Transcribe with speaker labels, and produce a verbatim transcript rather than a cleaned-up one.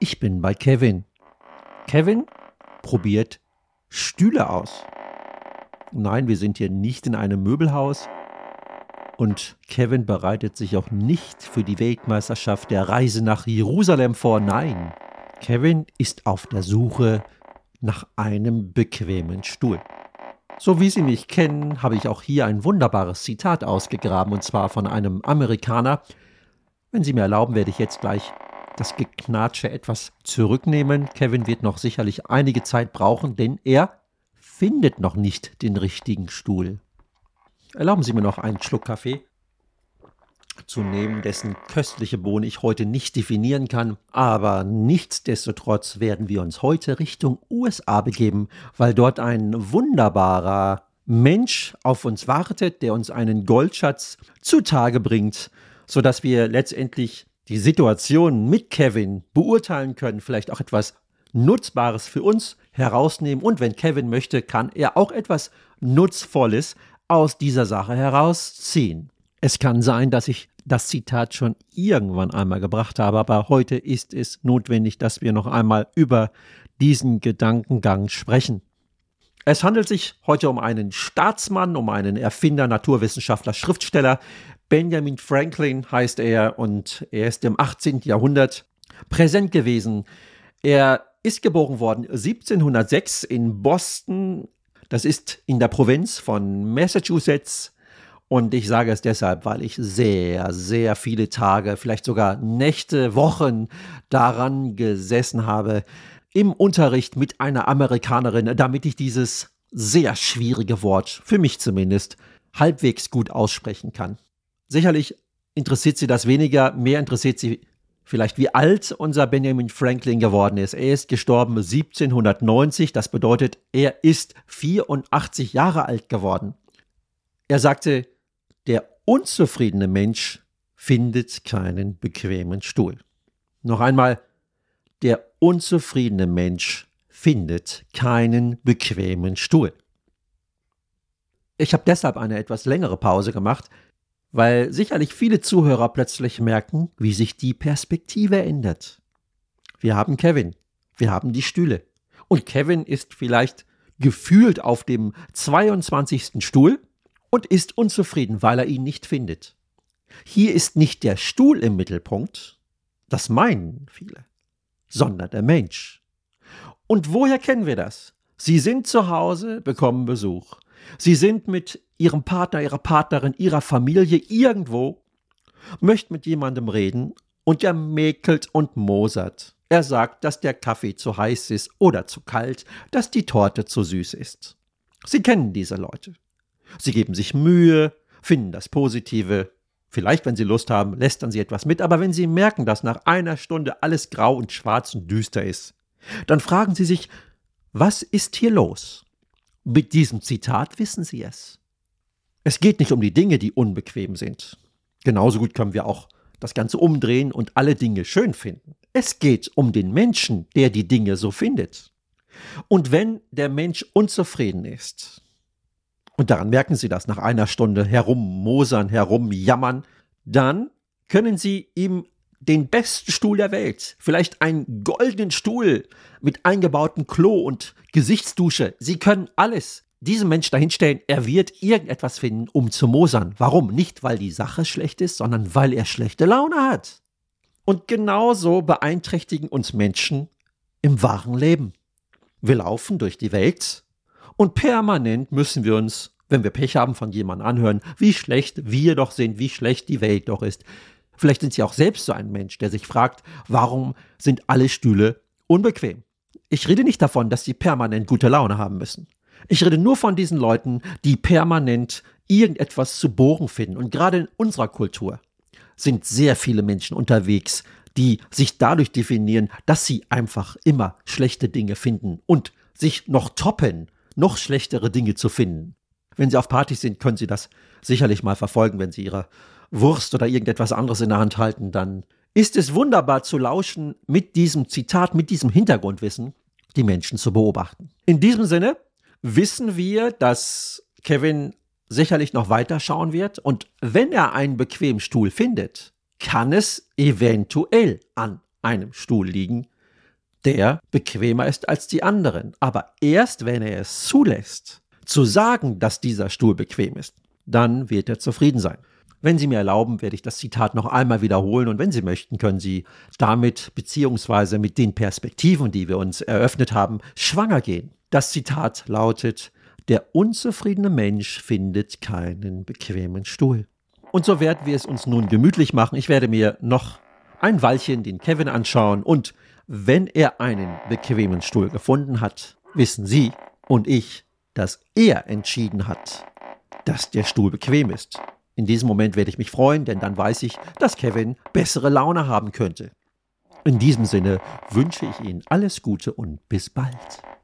Speaker 1: Ich bin bei Kevin. Kevin probiert Stühle aus. Nein, wir sind hier nicht in einem Möbelhaus. Und Kevin bereitet sich auch nicht für die Weltmeisterschaft der Reise nach Jerusalem vor. Nein, Kevin ist auf der Suche nach einem bequemen Stuhl. So wie Sie mich kennen, habe ich auch hier ein wunderbares Zitat ausgegraben, und zwar von einem Amerikaner. Wenn Sie mir erlauben, werde ich jetzt gleich das Geknatsche etwas zurücknehmen. Kevin wird noch sicherlich einige Zeit brauchen, denn er findet noch nicht den richtigen Stuhl. Erlauben Sie mir noch einen Schluck Kaffee zu nehmen, dessen köstliche Bohne ich heute nicht definieren kann. Aber nichtsdestotrotz werden wir uns heute Richtung U S A begeben, weil dort ein wunderbarer Mensch auf uns wartet, der uns einen Goldschatz zutage bringt, sodass wir letztendlich die Situation mit Kevin beurteilen können, vielleicht auch etwas Nutzbares für uns herausnehmen. Und wenn Kevin möchte, kann er auch etwas Nutzvolles aus dieser Sache herausziehen. Es kann sein, dass ich das Zitat schon irgendwann einmal gebracht habe, aber heute ist es notwendig, dass wir noch einmal über diesen Gedankengang sprechen. Es handelt sich heute um einen Staatsmann, um einen Erfinder, Naturwissenschaftler, Schriftsteller. Benjamin Franklin heißt er und er ist im achtzehnten Jahrhundert präsent gewesen. Er ist geboren worden siebzehnhundertsechs in Boston. Das ist in der Provinz von Massachusetts. Und ich sage es deshalb, weil ich sehr, sehr viele Tage, vielleicht sogar Nächte, Wochen daran gesessen habe, im Unterricht mit einer Amerikanerin, damit ich dieses sehr schwierige Wort, für mich zumindest, halbwegs gut aussprechen kann. Sicherlich interessiert Sie das weniger, mehr interessiert Sie vielleicht, wie alt unser Benjamin Franklin geworden ist. Er ist gestorben siebzehnhundertneunzig, das bedeutet, er ist vierundachtzig Jahre alt geworden. Er sagte, der unzufriedene Mensch findet keinen bequemen Stuhl. Noch einmal, der unzufriedene Mensch findet keinen bequemen Stuhl. Ich habe deshalb eine etwas längere Pause gemacht, weil sicherlich viele Zuhörer plötzlich merken, wie sich die Perspektive ändert. Wir haben Kevin, wir haben die Stühle. Und Kevin ist vielleicht gefühlt auf dem zweiundzwanzigsten Stuhl und ist unzufrieden, weil er ihn nicht findet. Hier ist nicht der Stuhl im Mittelpunkt, das meinen viele, sondern der Mensch. Und woher kennen wir das? Sie sind zu Hause, bekommen Besuch. Sie sind mit Ihrem Partner, Ihrer Partnerin, Ihrer Familie irgendwo, möchten mit jemandem reden und er mäkelt und mosert. Er sagt, dass der Kaffee zu heiß ist oder zu kalt, dass die Torte zu süß ist. Sie kennen diese Leute. Sie geben sich Mühe, finden das Positive. Vielleicht, wenn Sie Lust haben, lästern Sie etwas mit. Aber wenn Sie merken, dass nach einer Stunde alles grau und schwarz und düster ist, dann fragen Sie sich, was ist hier los? Mit diesem Zitat wissen Sie es. Es geht nicht um die Dinge, die unbequem sind. Genauso gut können wir auch das Ganze umdrehen und alle Dinge schön finden. Es geht um den Menschen, der die Dinge so findet. Und wenn der Mensch unzufrieden ist, und daran merken Sie das nach einer Stunde herummosern, herumjammern, dann können Sie ihm den besten Stuhl der Welt, vielleicht einen goldenen Stuhl mit eingebautem Klo und Gesichtsdusche. Sie können alles diesem Menschen dahinstellen. Er wird irgendetwas finden, um zu mosern. Warum? Nicht, weil die Sache schlecht ist, sondern weil er schlechte Laune hat. Und genauso beeinträchtigen uns Menschen im wahren Leben. Wir laufen durch die Welt und permanent müssen wir uns, wenn wir Pech haben, von jemandem anhören, wie schlecht wir doch sind, wie schlecht die Welt doch ist. Vielleicht sind Sie auch selbst so ein Mensch, der sich fragt, warum sind alle Stühle unbequem? Ich rede nicht davon, dass Sie permanent gute Laune haben müssen. Ich rede nur von diesen Leuten, die permanent irgendetwas zu bohren finden. Und gerade in unserer Kultur sind sehr viele Menschen unterwegs, die sich dadurch definieren, dass sie einfach immer schlechte Dinge finden und sich noch toppen, noch schlechtere Dinge zu finden. Wenn Sie auf Partys sind, können Sie das sicherlich mal verfolgen. Wenn Sie Ihre Wurst oder irgendetwas anderes in der Hand halten, dann ist es wunderbar zu lauschen, mit diesem Zitat, mit diesem Hintergrundwissen, die Menschen zu beobachten. In diesem Sinne wissen wir, dass Kevin sicherlich noch weiter schauen wird. Und wenn er einen bequemen Stuhl findet, kann es eventuell an einem Stuhl liegen, der bequemer ist als die anderen. Aber erst wenn er es zulässt, zu sagen, dass dieser Stuhl bequem ist, dann wird er zufrieden sein. Wenn Sie mir erlauben, werde ich das Zitat noch einmal wiederholen und wenn Sie möchten, können Sie damit beziehungsweise mit den Perspektiven, die wir uns eröffnet haben, schwanger gehen. Das Zitat lautet: Der unzufriedene Mensch findet keinen bequemen Stuhl. Und so werden wir es uns nun gemütlich machen. Ich werde mir noch ein Weilchen den Kevin anschauen und wenn er einen bequemen Stuhl gefunden hat, wissen Sie und ich, dass er entschieden hat, dass der Stuhl bequem ist. In diesem Moment werde ich mich freuen, denn dann weiß ich, dass Kevin bessere Laune haben könnte. In diesem Sinne wünsche ich Ihnen alles Gute und bis bald.